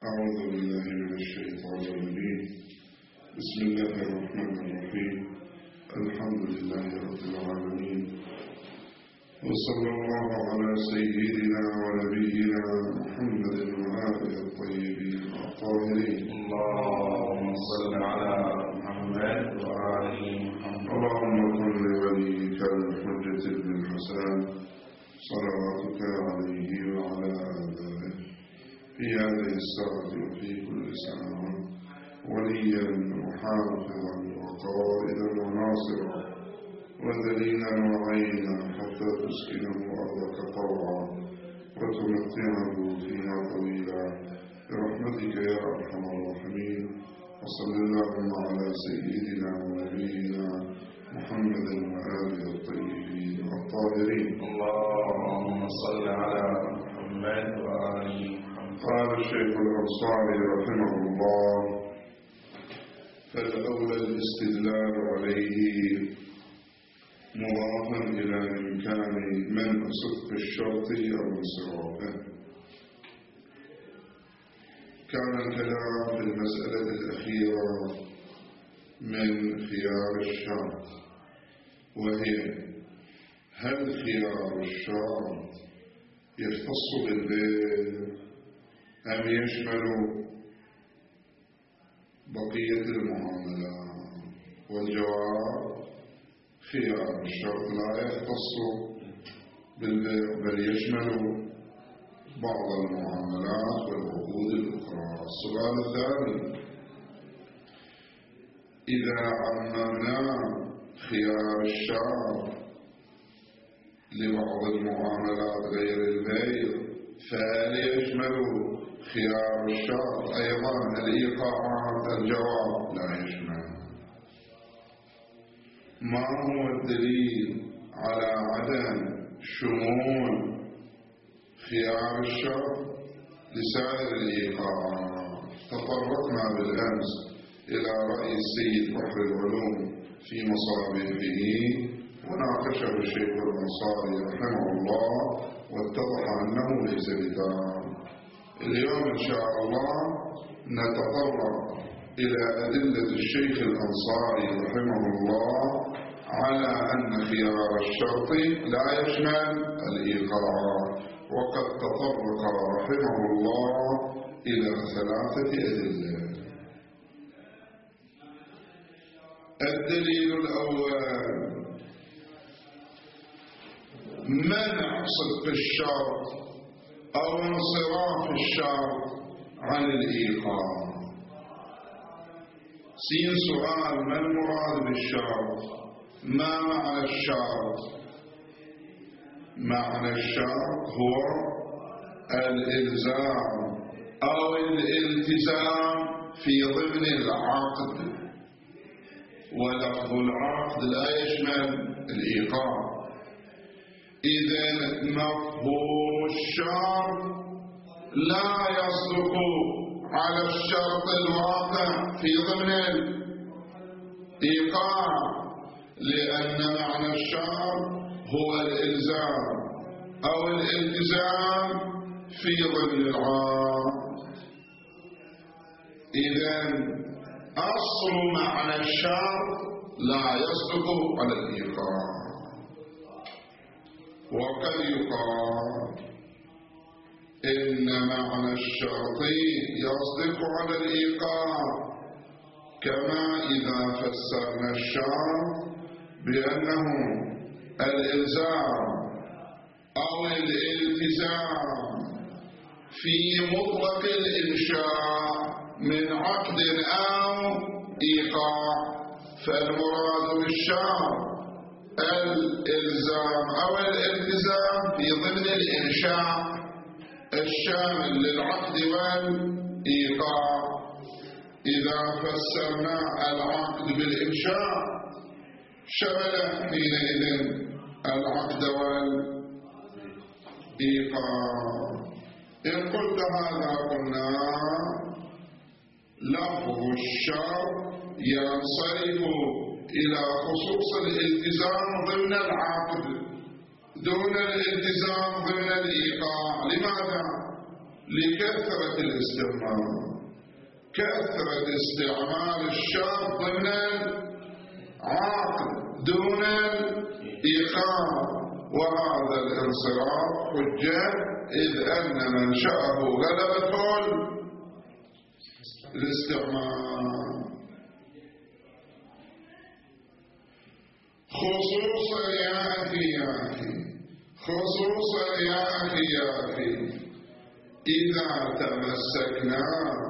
أعوذ بالله من الشيطان الرجيم. بسم الله الرحمن الرحيم. الحمد لله رب العالمين، وصلى الله على سيدنا ونبينا محمد وآله الطيبين الطاهرين. اللهم صل على محمد وآل محمد. اللهم كن لوليك الحجة بن الحسن صلواتك عليه وعلى آبائه في هذه الساعة وفي كل ساعة وليا وحافظا وقائدا وناصرا ودليلا وعينا حتى تسكنه أرضك طوعا وتمتعه فيها طويلا برحمتك يا أرحم الراحمين. وصل اللهم على سيدنا ونبينا محمد وآله الطيبين الطاهرين. اللهم صل على محمد وآل محمد. قال الشيخ الأنصاري رحمه الله: فالأولى الاستدلال عليه مضافا إلى إمكان منع صدق الشرط أو انصرافه. كان الكلام في المسألة الأخيرة من خيار الشرط، وهي هل خيار الشرط يختص بالبيع أم يشمل بقية المعاملات؟ والجواب: خيار الشرط لا يختص بالبيع بل يشمل بعض المعاملات والعقود الأخرى. السؤال الثاني: إذا عممنا خيار الشرط لبعض المعاملات غير البيع فهل يشمل خيار الشرط أيضا الإيقاعات؟ الجواب: لا يشمل. ما هو الدليل على عدم شمول خيار الشرط لسائر الإيقاعات؟ تطرقنا بالأمس إلى رأي السيد بحر العلوم في مصابيحه وناقشه الشيخ الأنصاري رحمه الله واتضح أنه ليس بتام. اليوم إن شاء الله نتطرق إلى أدلة الشيخ الأنصاري رحمه الله على أن خيار الشرط لا يشمل الإيقاعات، وقد تطرق رحمه الله إلى 3 أدلة. الدليل الأول: منع صدق الشرط أو انصراف الشرط عن الإيقاع. سين سؤال: ما المراد بالشرط؟ ما معنى الشرط؟ معنى الشرط هو الإلزام أو الالتزام في ضمن العقد، ولفظ العقد لا يشمل الإيقاع. إذن مفهوم الشرط لا يصدق على الشرط الواقع في ضمن الإيقاع، لأن معنى الشرط هو الإلزام أو الالتزام في ضمن العقد. إذن أصل معنى الشرط لا يصدق على الإيقاع. وقد يقال إن معنى الشرط يصدق على الإيقاع، كما إذا فسرنا الشرط بأنه الإلزام أو الالتزام في مطلق الإنشاء من عقد أو إيقاع، فالمراد بالشرط الإلزام أو الالتزام في ضمن الإنشاء الشامل للعقد والإيقاع. إذا فسرنا العقد بالإنشاء شمل حينئذ العقد والإيقاع. إن قلت هذا قلنا لفظ الشرط ينصرف إلى خصوص الالتزام ضمن العقد دون الالتزام ضمن الإيقاع. لماذا؟ لكثرة الاستعمال، كثرة استعمال الشرط ضمن العقد دون الإيقاع، وهذا الانصراف حجة إذ أن منشأه غلبة الاستعمال. خصوصا يا أخي إذا تمسكنا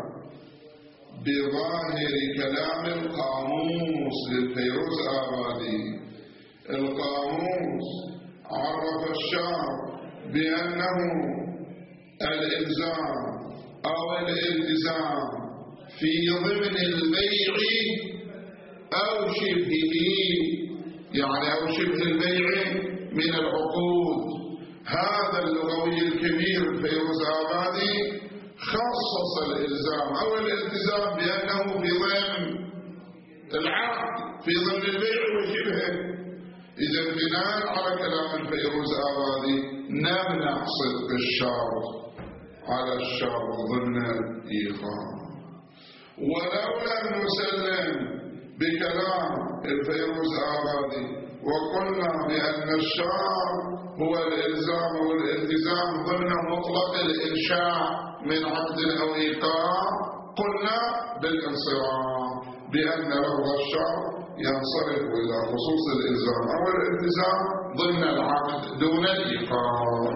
بظاهر كلام القاموس للفيروز آبادي، القاموس عرف الشرع بأنه الإلزام أو الالتزام في ضمن البيع أو شبهه، يعني أو شبه البيع من العقود. هذا اللغوي الكبير الفيروز آبادي خصص الإلزام أو الالتزام بأنه في ضمن العقد، في ضمن البيع وشبهه. إذا بناء على كلام الفيروز آبادي نمنع صدق الشرط على الشرط ضمن الإيقاع. ولو لم نسلم بكلام الفيروز آبادي وقلنا بأن الشرط هو الإلزام والالتزام ضمن مطلق الإنشاء من عقد أو إيقاع، قلنا بالانصراف بأن لفظ الشرط ينصرف إلى خصوص الإلزام أو الالتزام ضمن العقد دون الإيقاع.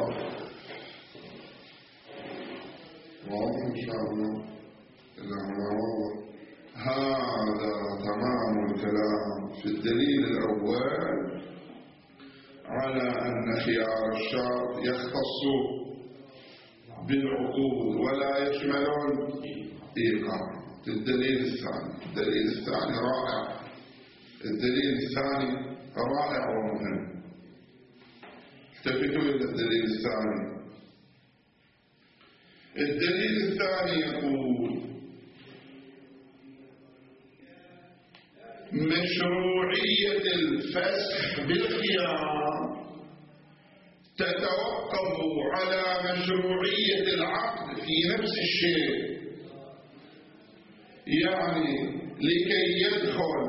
واضح إن شاء الله؟ هذا تمام الكلام في الدليل الأول على أن خيار الشرط يختص بالعقود ولا يشمل الإيقاع. الدليل الثاني رائع، الدليل الثاني رائع ومهم. التفتوا إلى الدليل الثاني. الدليل الثاني يقول مشروعية الفسخ بالخيار تتوقف على مشروعية العقد في نفس الشيء. يعني لكي يدخل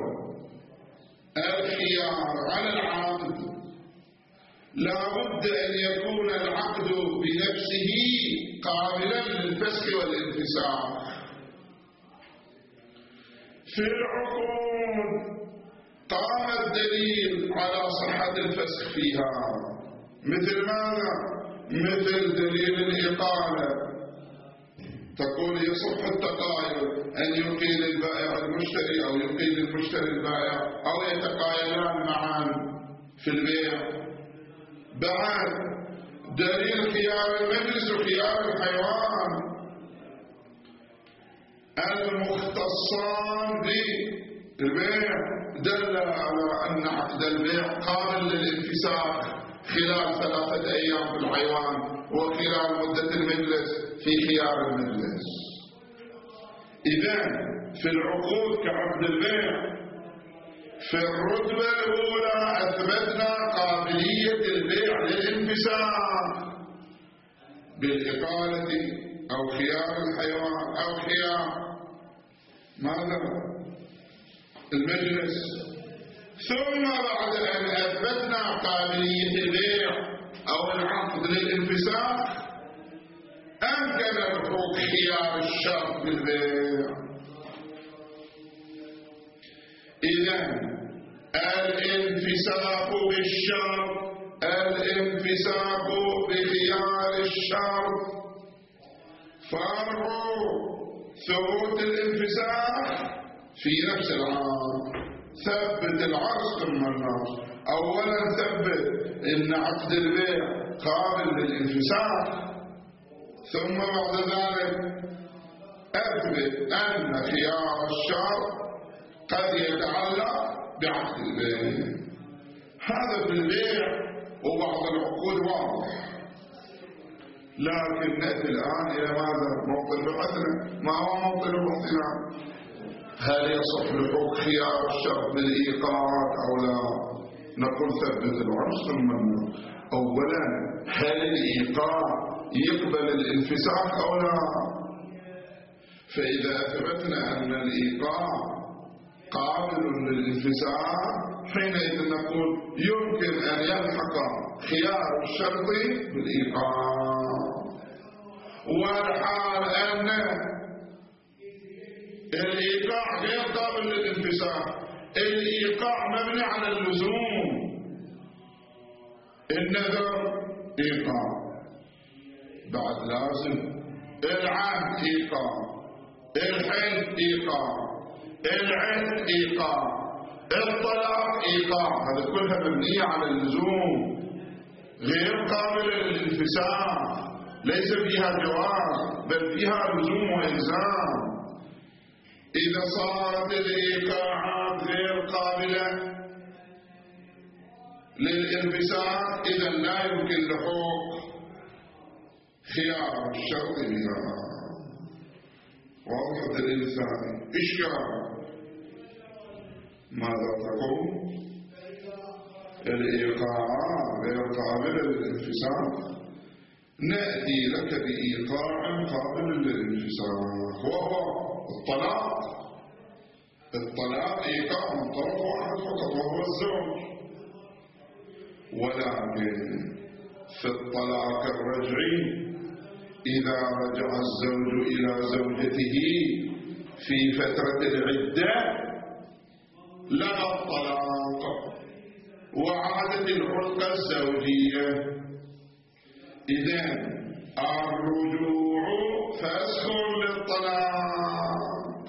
الخيار على العقد لا بد أن يكون العقد بنفسه قابلا للفسخ والانفساخ. في العقود قام الدليل على صحة الفسخ فيها، مثل ماذا؟ مثل دليل الإقالة، تقول يصح التقايل أن يقيل البائع المشتري أو يقيل المشتري البائع أو يتقايلان معا في البيع. بعد دليل خيار المجلس وخيار الحيوان المختصان بالبيع دل على أن عقد البيع قابل للانفساخ خلال 3 أيام في الحيوان وخلال مدة المجلس في خيار المجلس. إذن في العقود كعقد البيع في الرتبة الأولى أثبتنا قابلية البيع للانفساخ بالإقالة أو خيار الحيوان أو خيار ماذا؟ المجلس. ثم بعد أن أثبتنا قابلية البيع أو العقد للانفساخ أمكن الحقوق خيار الشرط بالبيع. إذن الانفساخ بالشرط، الانفساخ بخيار الشرط فرع ثبوت الانفساخ في نفس العقد. ثبت العرض ثم النص. أولا ثبت إن عقد البيع قابل للانفساخ، ثم بعد ذلك أثبت أن خيار الشرط قد يتعلق بعقد البيع. هذا في البيع وبعض العقود واضح. لكن نأتي الآن إلى ماذا؟ موطن بحثنا. ما هو موطن بحثنا؟ هل يصح لحق خيار الشرط بالإيقاع أو لا؟ نقول ثبت العرض ثم النص. أولا هل الإيقاع يقبل الانفساخ أو لا. فإذا أثبتنا أن الإيقاع قابل للانفساخ حينئذ نقول يمكن أن يلحق خيار الشرط بالإيقاع. والحال أن الإيقاع غير قابل للانفساخ، الإيقاع مبني على اللزوم. النذر إيقاع بعد لازم، العهد إيقاع، الحلف إيقاع، العهد إيقاع، الطلاق إيقاع، هذا كلها مبنية على اللزوم غير قابلة للانفساخ، ليس فيها جواز بل فيها لزوم وإلزام. إذا صارت الإيقاعات غير قابلة للانفساخ إذا لا يمكن لحوق خيار الشرط بها. واضح الدليل الثاني. إشكال ماذا تقول؟ الإيقاعات غير قابلة للانفساخ، نأتي لك بإيقاع قابل للانفساخ وهو الطلاق. الطلاق إيقاع من طرف واحد فقط وهو الزوج، ولكن في الطلاق الرجعي إذا رجع الزوج إلى زوجته في فترة العدة لغى الطلاق وعادت العلاقة الزوجية. إذن الرجوع فسخ للطلاق،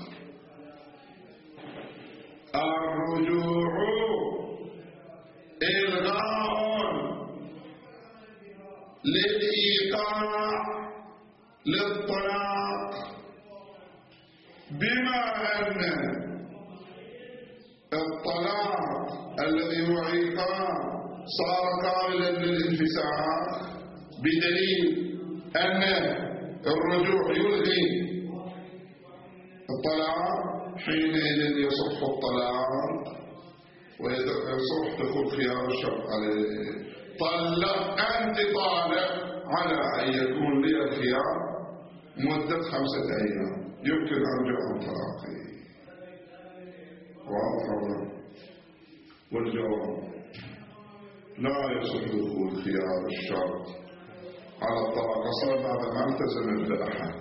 الرجوع إلغاء للإيقاع للطلاق، بما أن الطلاق الذي هو إيقاع صار قابلا للانفساخ بدليل أن الرجوع يلغي الطلاق، حينئذ يصح الطلاق ويصح دخول خيار الشرط عليه. طلق أنت طالق على أن يكون لي الخيار مدة 5 أيام، يمكن أرجع عن طلاقي. واضح؟ والجواب لا يصح دخول خيار الشرط على الطلاق أصلا، هذا ما التزم بأحد.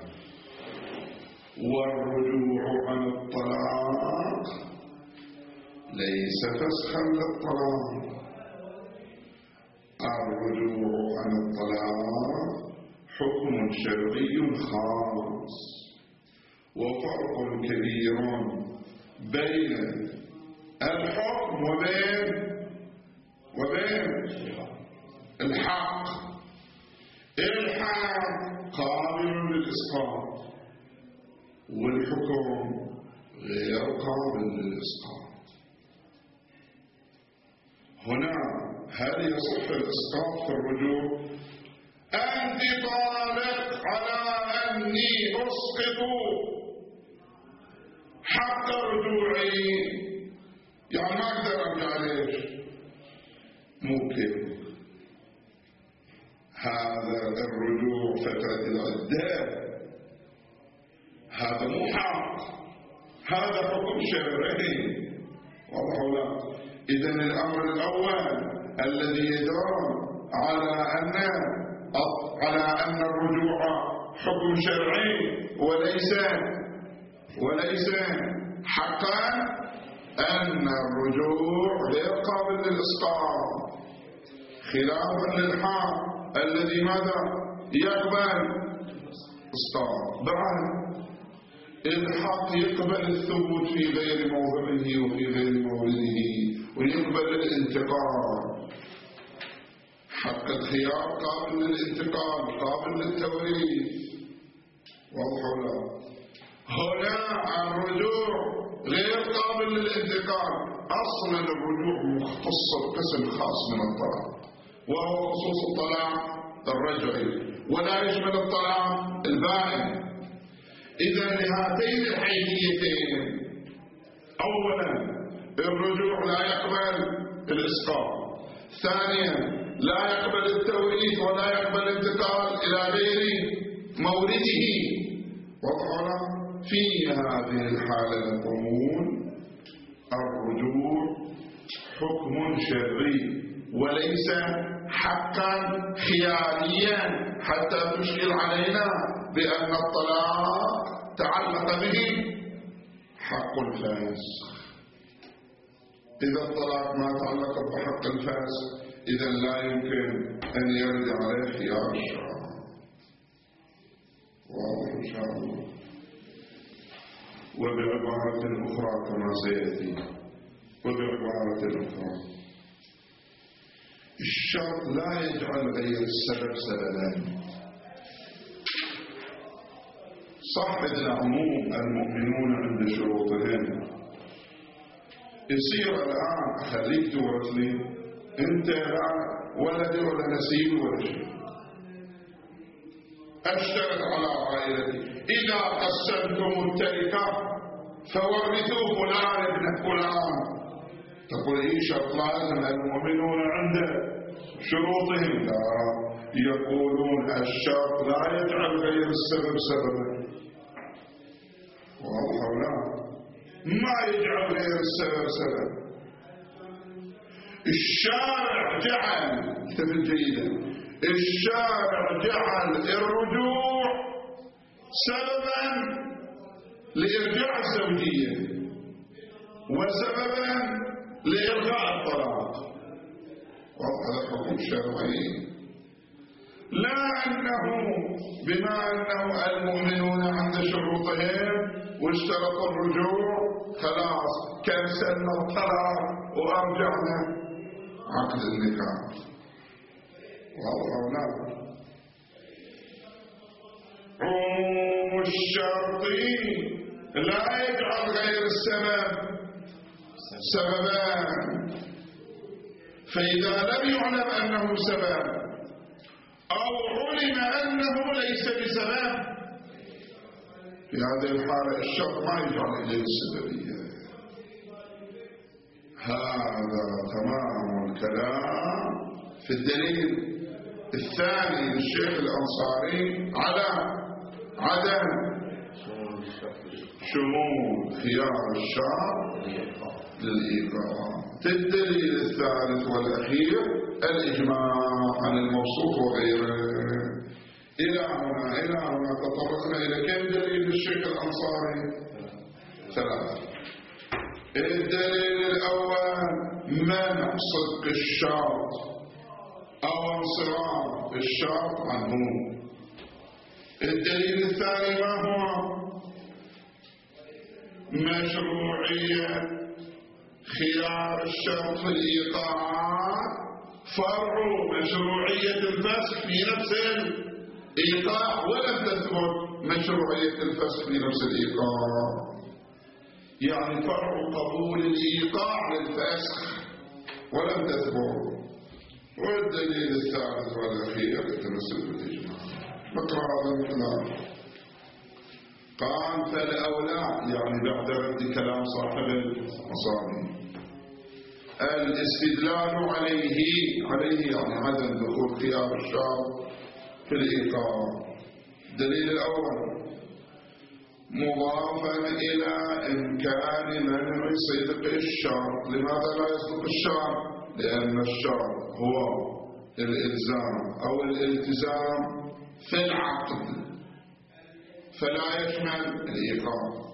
والرجوع عن الطلاق ليس فسخا للطلاق، الرجوع عن الطلاق حكم شرعي خاص، وفرق كبير بين الحكم وبين الحق. الحق قابل للإسقاط والحكم غير قابل للإسقاط. هنا هل يصح الإسقاط في الرجوع؟ أنت طالق على أني أسقط حق رجوعي، يعني ما أقدر أرجع ليش؟ ممكن هذا الرجوع فترة العدة هذا مو حق، هذا حكم شرعي. واضح ولا؟ إذن الأمر الأول الذي يدور على أن الرجوع حكم شرعي وليس حقا، أن الرجوع غير قابل للإسقاط، خلافا للحق الذي ماذا يقبل إسقاط. بعد الحق يقبل الثبوت في غير موضعه وفي غير مورده، ويقبل الانتقال. حق الخيار قابل للانتقال، قابل للتوريث. واضح ولا؟ هنا الرجوع غير قابل للانتقال. اصلا الرجوع مختص بقسم خاص من الطلاق، وهو خصوص الطلاق الرجعي، ولا يشمل الطلاق البائن. إذا لهاتين الحيثيتين، أولا الرجوع لا يقبل الإسقاط، ثانيا لا يقبل التوريث ولا يقبل الانتقال إلى غير مورده. وضعنا في هذه الحالة نقول الرجوع حكم شرعي وليس حقا خياريا حتى تشكل علينا بأن الطلاق تعلق به حق الفاسق. إذا الطلاق ما تعلق بحق الفاسق إذا لا يمكن أن يرد عليه خيار الشرع. واضح إن شاء الله. وبعبارة أخرى كما سيأتي، وبعبارة أخرى الشرط لا يجعل غير السبب سببا. صح إذن عموم المؤمنون عند شروطهم. يصير الآن أخليك تورث لي أنت لا ولدي ولا نسيبي ولا شيء، أشترط على عائلتي إذا قسمتم التركة فورثوا فلان ابن فلان. تقول إيه شرط لازم المؤمنون عند شروطهم؟ لا، يقولون الشرط لا يجعل غير السبب سببا. واضح ولا؟ ما يجعل غير السبب سبب. الشارع جعل، انتبه جيدا، الشارع جعل الرجوع سببا لإرجاع الزوجية وسببا لإلغاء الطلاق. وهذا حكم شرعي. لا أنه بما أنه المؤمنون عند شروطهم واشترطوا الرجوع خلاص كنسلنا الطلاق وأرجعنا عقد النكاح. والله لا. عموم الشرط لا يجعل غير السبب سببان. فإذا لم يعلم أنه سبب أو علم أنه ليس بسبب في هذه الحالة الشرط ما يجعل إليه السببية. هذا تمام الكلام في الدليل الثاني للشيخ الأنصاري على عدم شمول خيار الشرط للإيقاع. في الدليل الثالث والأخير الإجماع عن الموصوف وغيره. إلى هنا تطرقنا إلى كم دليل الشيخ الأنصاري؟ ثلاثة. الدليل الأول منع صدق الشرط أو انصراف الشرط عنه. الدليل الثاني ما هو؟ مشروعية خيار الشرط في الإيقاع فرع مشروعية الفسخ في نفس الإيقاع، ولم تثبت مشروعية الفسخ في نفس الإيقاع. يعني فرع قبول الإيقاع للفسخ ولم تثبت. والدليل الثالث والأخير التمسك بالإجماع. نقرأ هذا الكلام. قال فالأولى يعني بعد رد كلام صاحب المصابيح الاستدلال عليه يعني عدم دخول خيار الشرط في الإيقاع. الدليل الأول مضافا إلى إمكان منع صدق الشرط. لماذا لا يصدق الشرط؟ لأن الشرط هو الإلزام أو الالتزام في العقد فلا يشمل الإيقاع.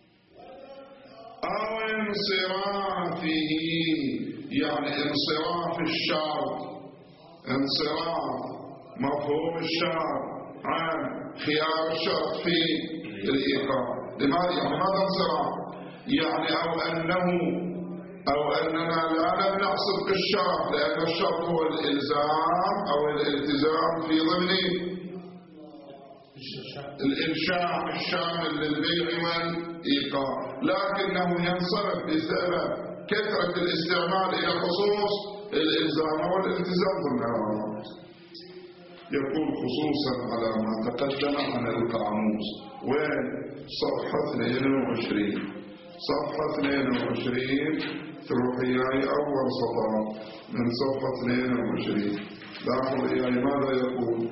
أو انصرافه يعني انصراف الشرط، انصراف مفهوم الشرط عن خيار الشرط في الإيقاع. لماذا؟ يعني ماذا انصراف؟ يعني أو أننا لا نمنع صدق الشرط لأن الشرط هو الإلزام أو الالتزام في ضمن الإنشاء الشامل للبيع والإيقاع، لكنه ينصرف بسبب كثرة الاستعمال إلى خصوص الإلزام والالتزام ضمنها. يقول خصوصا على ما تقدم عن القاموس. وين؟ صفحة 22. صفحة 22 تروح إياي أول سطر من صفحة 22. لاحظوا إياي ماذا يقول.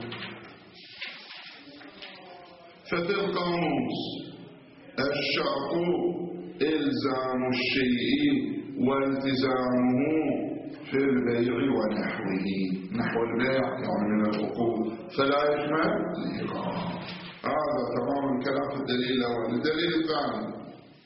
ففي القاموس الشرط إلزام الشيء والتزامه في البيع ونحوه. نحو البيع يعني من العقود، فلا يشمل الإيقاع. هذا تمام الكلام في الدليل الأول. الدليل الثاني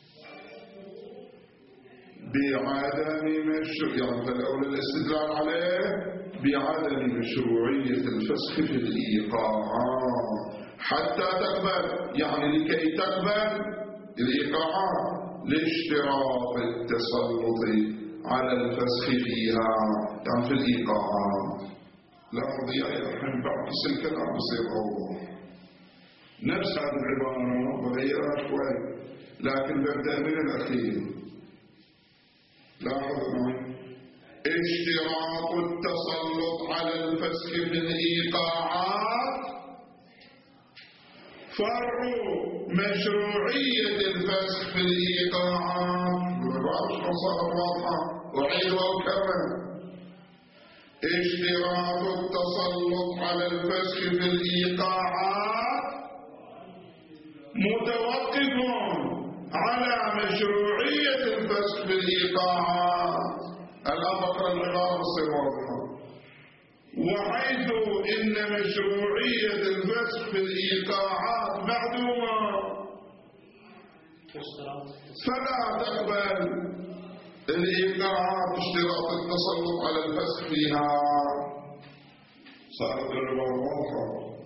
بعدم يعني فالأول الاستدلال عليه بعدم مشروعية الفسخ في الإيقاعات حتى تقبل، يعني لكي تقبل الإيقاعات لاشتراط التسلط على الفسخ فيها، يعني في الإيقاعات. لاحظ يا الحين بعد الكلام بصير أوضح. نفس هذه العبارة وغيرها شوي، لكن ببدأ من الأخير. لاحظ معي اشتراط التسلط على الفسخ في الإيقاعات فرع مشروعية الفسخ في الإيقاعات. صارت واضحة، أعيد وأكرر. اشتراط التسلط على الفسخ في الإيقاعات متوقف على مشروعية الفسخ في الإيقاعات. الآن بقرأ العبارة تصير واضحة. وحيث إن مشروعية الفسخ في الإيقاعات معدومة فلا تقبل الإيقاعات اشتراط التسلط على الفسخ فيها. صارت العبارة واضحة.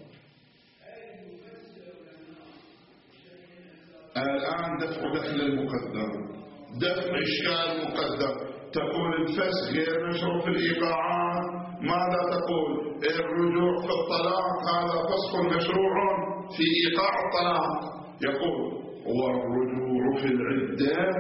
الآن دفع دخل المقدم، دفع إشكال مقدم. تقول الفسخ غير مشروع في الإيقاعات، ماذا تقول؟ الرجوع في الطلاق هذا فسخ مشروع في إيقاع الطلاق. يقول والرجوع في العدة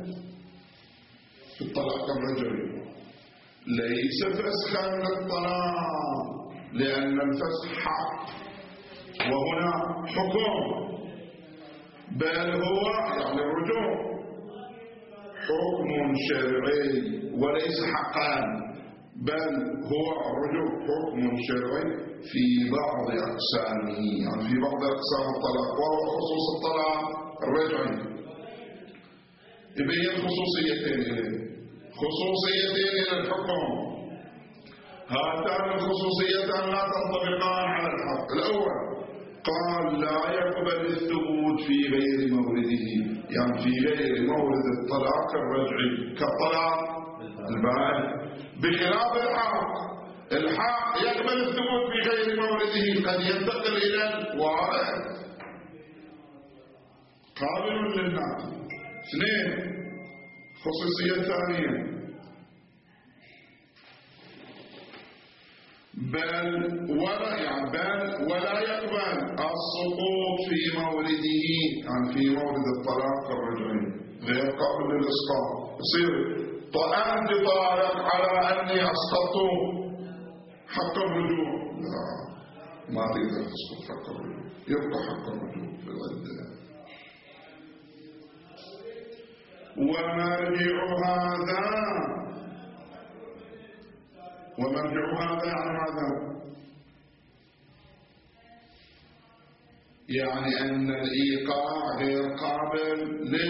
في الطلاق الرجعي ليس فسخا للطلاق، لأن الفسخ حق وهنا حكم، بل هو يعني الرجوع حكم شرعي وليس حقا، بل هو الرجوع حكم شرعي في بعض أقسامه، يعني في بعض أقسام الطلاق، وهو خصوص الطلاق الرجعي. يبين خصوصيتين للحكم. هاتان الخصوصيتان لا تنطبقان على الحق. الأول قال لا يقبل الثبوت في غير مورده، يعني في غير مورد الطلاق الرجعي كالطلاق البائن، بخلاف الحق يقبل الثبوت في غير مورده، قد ينتقل إلى الوارث قابل للناس. اثنين، خصوصية ثانية، بل ولا يقبل السقوط في مورده، يعني في مورد الطلاق الرجعي غير قابل للإسقاط. يصير أنت طالق على أني أسقطت حق الرجوع، لا، ما تقدر تسقط حق الرجوع، يبقى حق الرجوع في العدة. ومرجع هذا يعني ماذا؟ يعني أن الإيقاع غير قابل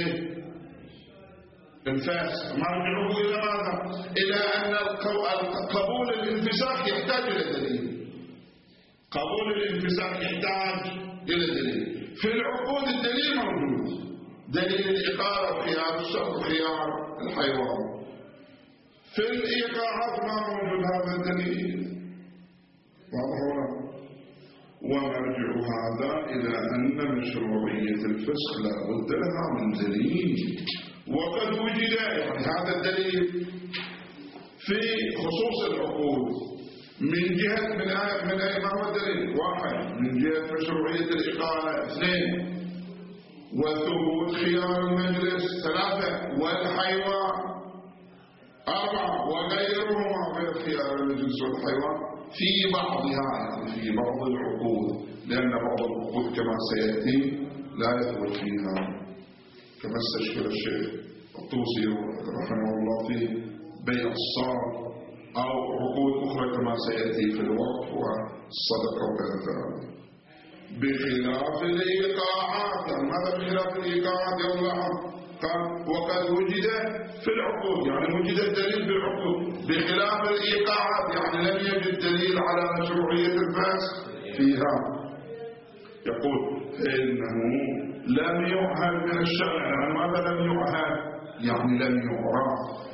للفسخ. مرجعه إلى ماذا؟ إلى أن قبول الانفساخ يحتاج إلى دليل. قبول الانفساخ يحتاج إلى دليل. في العقود الدليل موجود، دليل الإقارة خيار الشرط وخيار الحيوان. في الإيقاعات ما موجود هذا الدليل. واضح؟ ومرجع هذا إلى أن مشروعية الفسخ لا بد لها من دليل، وقد وجد يعني هذا الدليل في خصوص العقود من جهة من أي ما هو الدليل؟ واحد، من جهة مشروعية الإقالة. اثنين، وثبوت خيار المجلس. ثلاثة، والحيوان. أربعة، وغيرهما غير خيار المجلس والحيوان في بعضها، يعني في بعض العقود، لأن بعض العقود كما سيأتي لا يثبت فيها، كما استشكل الشيخ الطوسي رحمه الله في بيع الصار أو عقود أخرى كما سيأتي في الوقف والصدقة وغير ذلك. بخلاف الإيقاعات. ماذا بخلاف الإيقاعات يا الله؟ قال وقد وجد في العقود، يعني وجد الدليل في العقود. بخلاف الإيقاعات يعني لم يجد دليل على مشروعية الفسخ فيها. يقول إنه لم يعهد من الشرع. يعني ماذا لم يعهد؟ يعني لم يعرف.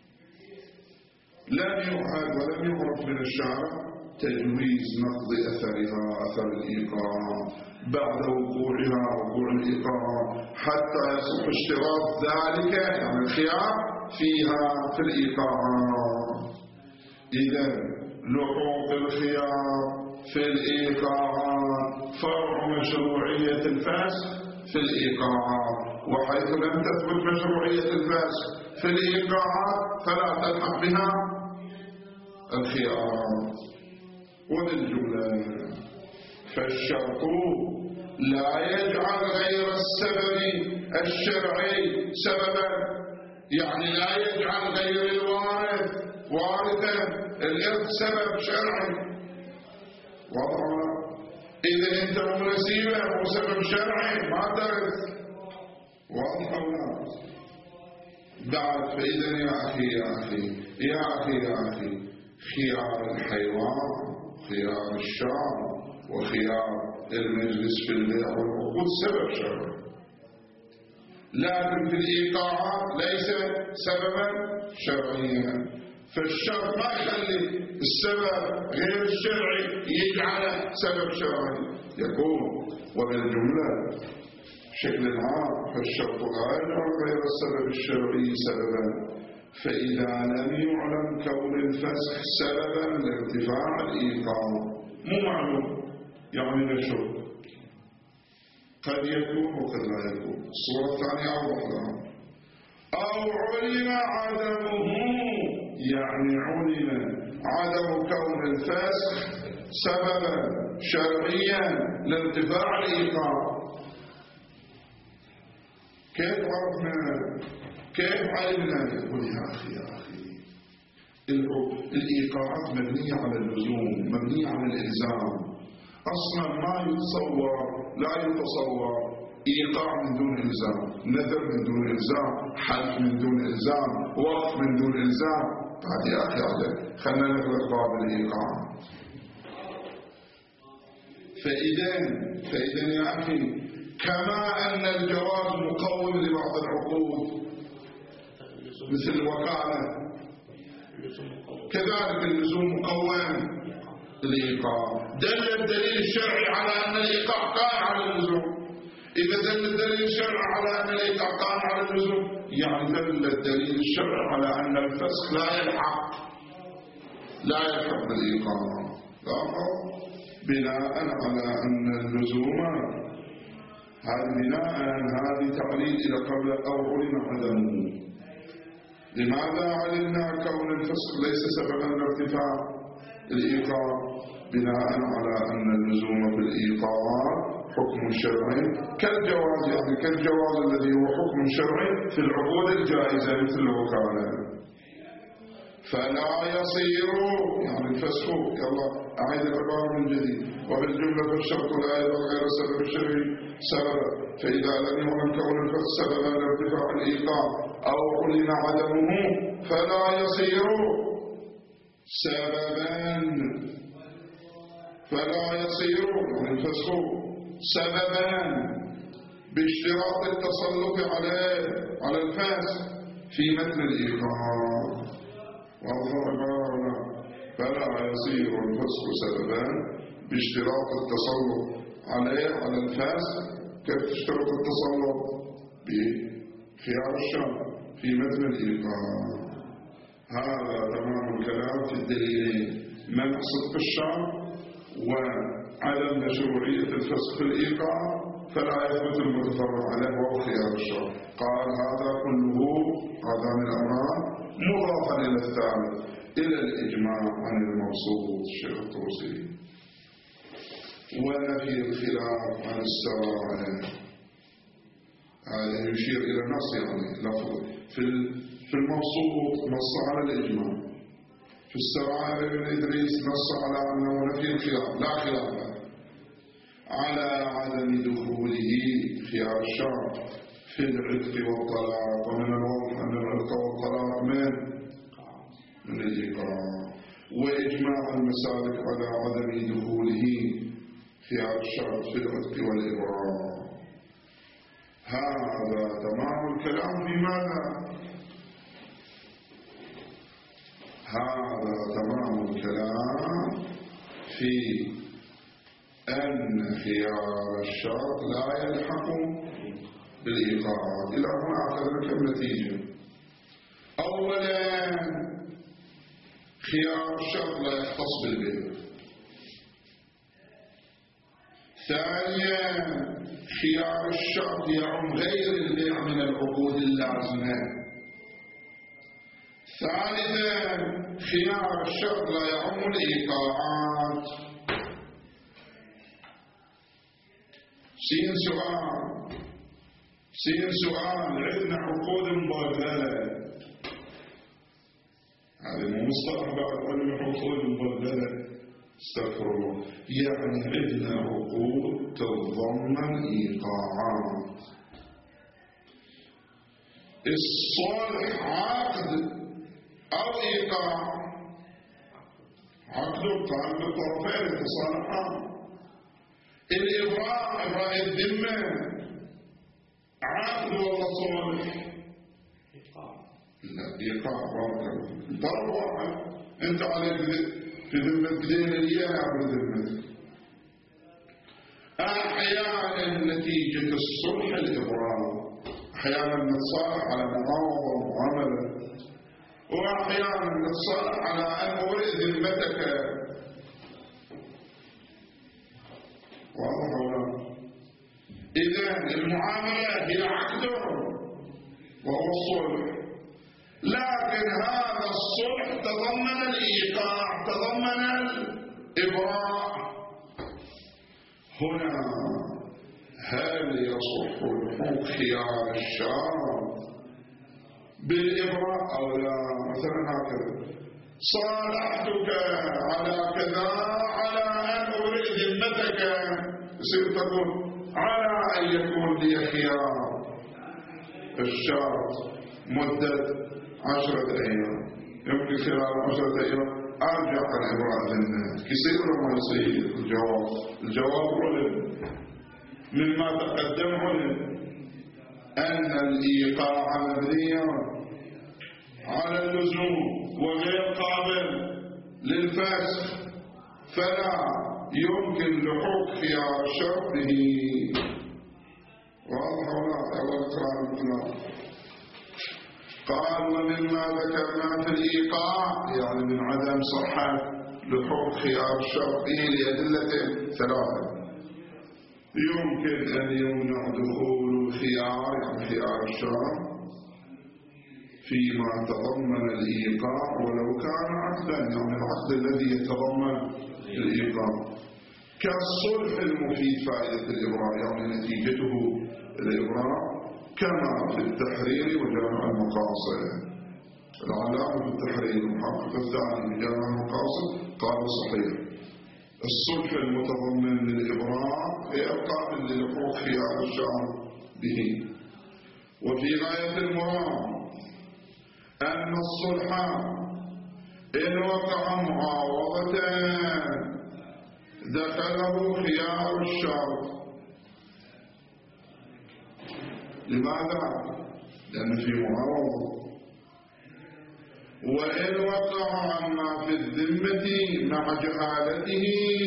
لم يعهد ولم يعرف من الشرع تجويز نقض أثرها، أثر الإيقاع بعد وقوعها، وقوع الإيقاع، حتى يصح اشتراط ذلك يعني الخيار فيها في الإيقاع. إذا لحوق الخيار في الإيقاعات فرع مشروعية الفسخ في الإيقاعات، وحيث لم تثبت مشروعية الفسخ في الإيقاعات فلا تلحق بها الخيارات. وبالجملة فالشرط لا يجعل غير السبب الشرعي سببا، يعني لا يجعل غير الوارث وارثا الإرث سبب شرعي. واضح؟ إذا أنت منسيبة وسبب شرعي ما ترث. واضح ولا؟ بعد فإذا يا أخي خيار الحيوان، خيار الشعب، وخيار المجلس في البيع والعقود سبب شرعي، لكن في الإيقاعات ليس سببا شرعيا. فالشرع ما يخلي السبب غير الشرعي يجعله سبب شرعي. يقول وبالجملة بشكل عام فالشرط لا يجعل غير السبب الشرعي سببا، فإذا لم يعلم كون الفسخ سببا لارتفاع الإيقاع مو معلوم، يعني نشر قد يكون وقد لا يكون. الصورة الثانية أوضح لها. أو علم عدمه، يعني علم عدم كون الفسخ سببا شرعيا لارتفاع الإيقاع. كيف عرفنا؟ كيف علمنا؟ يقول يا أخي الإيقاعات مبنية على اللزوم، مبنية على الإلزام. أصلا ما يتصور، لا يتصور إيقاع من دون إلزام، نذر من دون إلزام، حلف من دون إلزام، وقف من دون إلزام. بعد يا أخي عدل خلنا نغلق باب الإيقاع. فإذا يا أخي كما أن الجواز مقوم لبعض العقود مثل الوكالة، كذلك اللزوم مقوم الإيقاع. دل الدليل الشرعي على أن الإيقاع قائم على اللزوم. إذا دل الدليل الشرعي على أن الإيقاع قائم على اللزوم، يعني دل الدليل الشرعي على أن الفسخ لا يلحق بالإيقاع. بناء على أن اللزوم هذه تعليل إلى قبل أو علم عدمه. لماذا علمنا كون الفسق ليس سببا لارتفاع الإيقاع؟ بناء على أن اللزوم بالإيقاع حكم شرعي كالجواز، يعني كالجواز الذي هو حكم شرعي في العقود الجائزة مثل الوكالة. فلا يصير يعني الفسخ. يلا أعيد العبارة من جديد. وبالجملة فالشرط لا يدل غير السبب الشرعي سببا، فإذا لم يعلم كون الفسخ سببا لارتفاع الإيقاع أو علم عدمه فلا يصير سببا، فلا يصير يعني الفسخ سببا باشتراط التسلط على الفاسق في متن الإيقاع. فلا يصير الفسق سببا باشتراط التسلط على الفاسق. كيف تشترط التسلط؟ بخيار الشرع في متن الإيقاع. هذا تمام الكلام في الدليلين: منع صدق الشرع وعدم مشروعية الفسق في الإيقاع، فلا يثبت المتفرع عليه وهو خيار الشرع. قال هذا كله هذان الأمران مضافا إلى الثالث إلى الإجماع عن المقصود الشيخ الطوسي ونفي الخلاف عن السواء. هذا يشير إلى النص، يعني لفظ في المبسوط نص على الإجماع، في السرعة بن إدريس نص على أنه نفي الخلاف لا خلاف على عدم دخوله خيار الشرط في العتق والطلاق. ومن الواضح أن العتق والطلاق من الإيقاع، وإجماع المسالك على عدم دخوله خيار الشرط في العتق والإبراء. هذا تمام الكلام في ماذا؟ هذا تمام الكلام في أن خيار الشرط لا يلحق بالإيقاع. إلى هنا أخذنا كم نتيجة. أولا خيار الشرط لا يختص بالبيع. ثانيا خيار الشرط يعم غير البيع من العقود اللازمة. ثالثا خيار الشرط لا يعم الإيقاعات. سين سؤال عندنا عقود مبدلة، هذا مو مصطلح بعد علم عقود مبدلة، استغفر الله، يعني عندنا عقود تتضمن إيقاعات. الصلح عقد أو إيقاع؟ عقد بين الطرفين يتصالحان. الإبراء إبراء الذمة عقد ولا صلح؟ لا إيقاع. طرف واحد، أنت عليك في ذمة دين الإياه بذمتك. أحيانا نتيجة الصلح الإبراء، أحيانا نتصالح على معاوضة ومعاملة، وأحيانا نتصالح على أن أورئ ذمتك. واضح ولا؟ إذن المعاملة هي عقد وهو الصلح، لكن هذا الصلح تضمن الإيقاع، تضمن الإبراء. هنا هل يصح لحوق خيار الشرط بالإبراء أو لا؟ مثلا هكذا صالحتك على كذا على أن أورئ ذمتك، يصير تقول على أن يكون لي خيار الشرط مدة 10 أيام، يمكن خلال 10 أيام أرجع عن إبراء ذمتك. يصير ولا ما يصير؟ الجواب علم مما تقدم علم أن الإيقاع مبني على اللزوم وغير قابل للفسخ، فلا يمكن لحوق خيار الشرط به. واضح ولا؟ أول إقرار الإطلاق. قال ومما ذكرنا في الإيقاع، يعني من عدم صحة لحوق خيار الشرط به لأدلة 3. يمكن أن يمنع دخول الخيار، يعني خيار الشرط، فيما تضمن الإيقاع ولو كان عقدا، يعني العقد الذي يتضمن الإيقاع، كالصلح المفيد فائدة الإبراء، يعني نتيجته الإبراء، كما في التحرير وجامع المقاصد. العلامة في التحرير المحقق الثاني بجامع المقاصد قال صحيح الصلح المتضمن للإبراء يبقى للحوق خيار الشرط به. وفي غاية المرام أن الصلح إن وقع معاوضة دخله خيار الشرط. لماذا؟ لأن في معاوضة. وإن وقع عما في الذمة مع جهالته،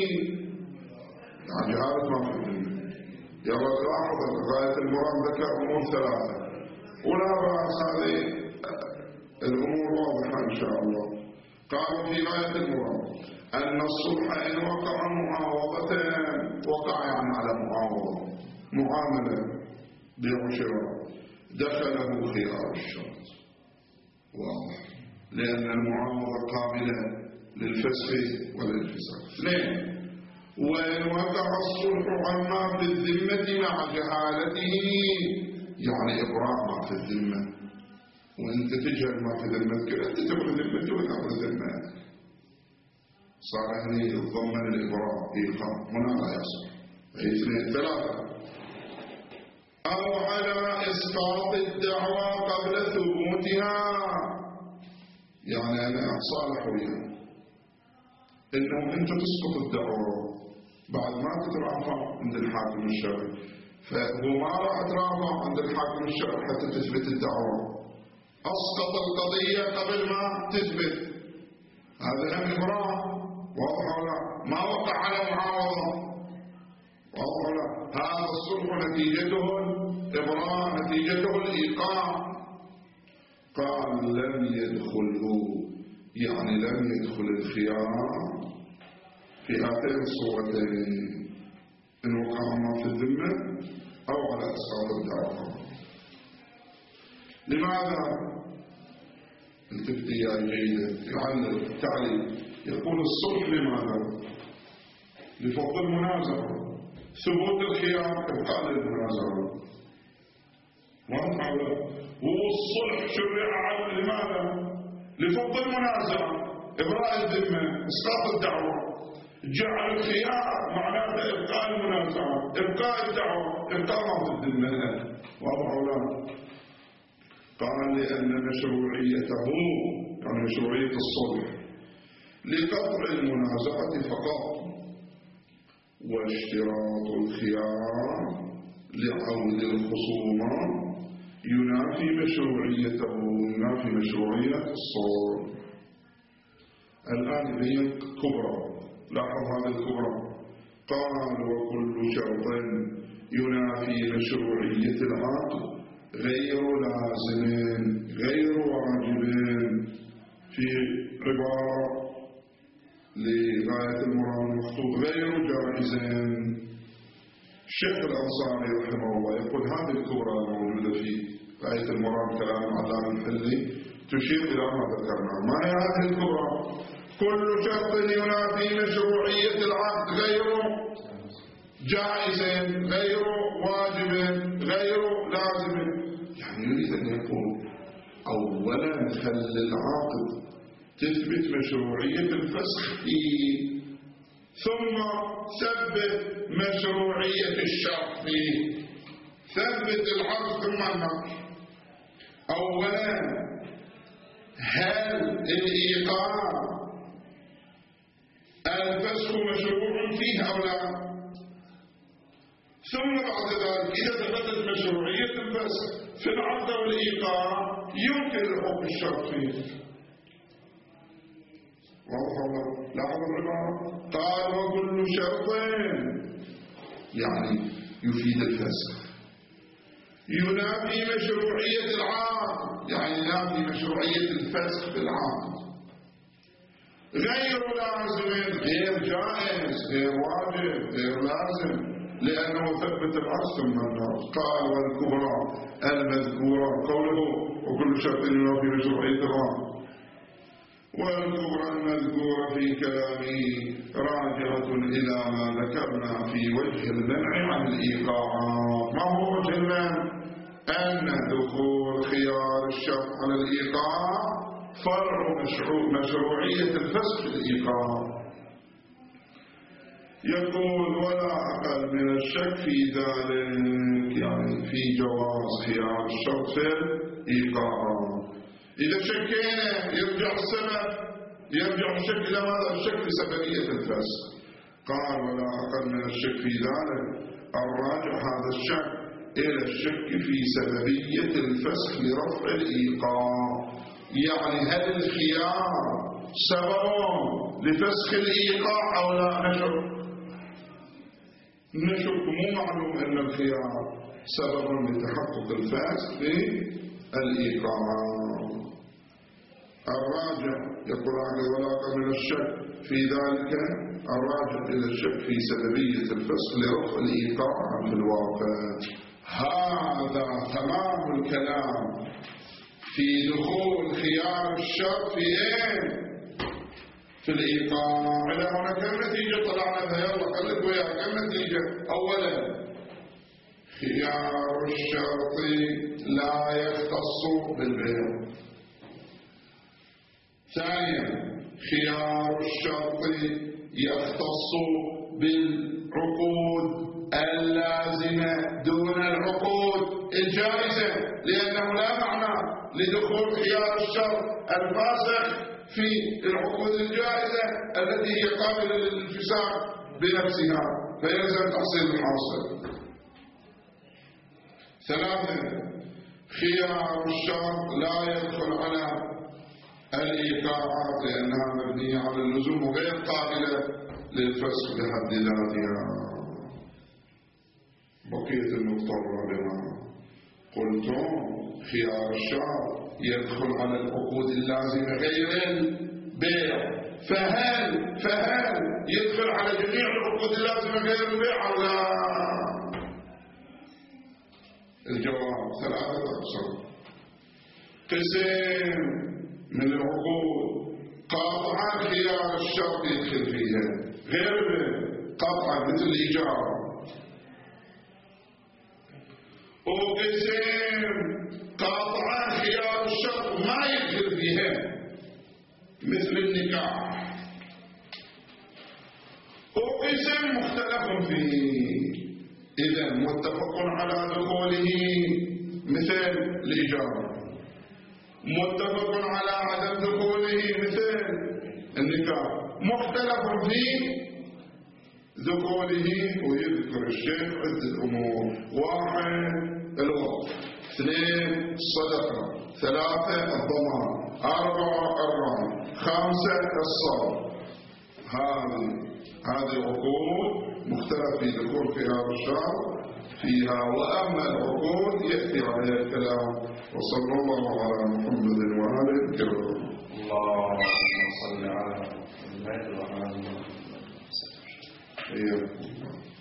مع جهالة ما في الذمة. يلا لاحظ غاية المرام ذكر أمور 3 ولا بأس، هذه الأمور واضحة إن شاء الله. قالوا في غاية المرام أن الصلح إن وقع معاوضة، وقع يعني على معاوضة، معاملة بيع وشراء، دخله خيار الشرط. واضح، لأن المعاوضة قابلة للفسخ وللفساد. 2 وإن وقع الصلح عما في الذمة مع جهالته يعني إبراء ما في الذمة، وأنت تجهل ما في ذمتك، أنت تبغى ذمتي وأنا أبغى ذمتك، صار هني يتضمن الإبراء إيقاع، هنا لا يصح. اثنين ثلاثة. أو على إسقاط الدعوى قبل ثبوتها، يعني أنا أتصالح وياه إنه أنت تسقط الدعوة بعد ما تترافع عند الحاكم الشرعي، فهو ما راح ترافع عند الحاكم الشرعي حتى تثبت الدعوة، أسقط القضية قبل ما تثبت، هذا هم إبراء. واضح ولا؟ ما وقع على معاوضة. واضح ولا؟ هذا الصلح نتيجته الإبراء، نتيجته الإيقاع. قال لم يدخله، يعني لم يدخل الخيار في هاتين الصورتين، إن وقع ما في الذمة أو على إسقاط الدعوة. لماذا؟ التفتية جيدة يعلم التعليم. يقول الصلح لماذا؟ لفضل المنازعة، ثبوت الخيار إبقاء للمنازعة. واضح ولا؟ والصلح شرع لماذا؟ لفضل المنازعة، إبراء الذمة، إسقاط الدعوة. جعل الخيار معناته إبقاء المنازعة، إبقاء الدعوة، إبقاء ما في الذمة. واضح ولا؟ قال لأن مشروعيته، يعني مشروعية الصلح لقطع المنازعة فقط، واشتراط الخيار لعود الخصومة ينافي مشروعيته، ينافي مشروعية الصلح. الآن هي كبرى، لاحظ هذا الكبرى. قال وكل شرط ينافي مشروعية العقد غير لازم غير واجب في عبارة لغاية المراد المخطوط غير جائز. الشيخ الأنصاري رحمه الله يقول هذه الكبرى الموجودة في غاية المراد كلام علام الحلي تشير إلى ما ذكرنا. ما هي هذه الكبرى؟ كل شرط ينافي مشروعية العقد غير جائز غير واجب غير لازم. يعني يريد أن يقول أولا خلي العقد تثبت مشروعية الفسخ فيه، ثم ثبت مشروعية الشرط فيه. ثبت العقد ثم النقش. أولا هل الإيقاع الفسخ مشروع فيه أو لا؟ ثم بعد ذلك إذا ثبتت مشروعية الفسخ في العقد والإيقاع يمكن الحكم الشرط فيه. واضح؟ لاحظ العبارة. قال وكل شرط يعني يفيد الفسخ ينافي مشروعية العقد، يعني ينافي مشروعية الفسخ في العقد غير لازم غير جائز غير واجب غير لازم، لأنه ثبت العقد ثم النقش. قال والكبرى المذكورة قوله وكل شرط ينافي مشروعية العقد، والكبرى المذكورة في كلامه راجعة إلى ما ذكرنا في وجه المنع عن الإيقاعات. ما هو وجه المنع؟ أن دخول خيار الشرط على الإيقاع فرع مشروعية الفسخ في الإيقاع. يقول ولا أقل من الشك في ذلك، يعني في جواز خيار الشرط في الإيقاع. إذا شكينا يرجع السبب، يرجع الشك إلى ماذا؟ الشك في سببية الفسخ. قال ولا أقل من الشك في ذلك الراجع هذا الشك إلى الشك في سببية الفسخ لرفع الإيقاع. يعني هل الخيار سبب لفسخ الإيقاع أو لا؟ نشك مو معلوم أن الخيار سبب لتحقق الفسخ في الإيقاع. الراجع يقول ولا أقل من الشك في ذلك الراجع إلى الشك في سببية الفسخ لرفع الإيقاع في الواقع. هذا تمام الكلام في دخول خيار الشرط في ايه؟ في الإيقاع. إلى هنا كم نتيجة طلعنا بها؟ يلا خليك وياها كم نتيجة؟ أولا خيار الشرط لا يختص بالبيع. ثانيا خيار الشرط يختص بالعقود اللازمة دون العقود الجائزة، لأنه لا معنى لدخول خيار الشرط الفاسخ في العقود الجائزة التي هي قابلة للانفساخ بنفسها، فيلزم تحصيل الحاصل. ثلاثة خيار الشرط لا يدخل على الإيقاعات لأنها مبنية على اللزوم وغير قابلة للفسخ بحد ذاتها. بقية النقطة الرابعة قلتم خيار الشرط يدخل على العقود اللازمة غير البيع، فهل يدخل على جميع العقود اللازمة غير البيع أو لا؟ الجواب ثلاثة أقسام. قسم من العقود قاطعا خيار الشرط يدخل فيها غير البيع قاطعا مثل الإيجار، وقسم قاطعا خيار الشرط ما يدخل فيها مثل النكاح، وقسم مختلف فيه إذا متفق على دخوله مثل الإيجار، متفق على عدم دخوله مثل النكاح، مختلف في دخوله. ويذكر الشيخ عدة أمور: 1 الوقف، 2 الصدقة، 3 الضمان، 4 الرهن، 5 الصرف. هذه عقود مختلف في دخول خيار الشرط فيها، وأما العقود يأتي عليها الكلام. وصلى الله على محمد وآله الكرام. اللهم صل على محمد وعلى آله وصحبه.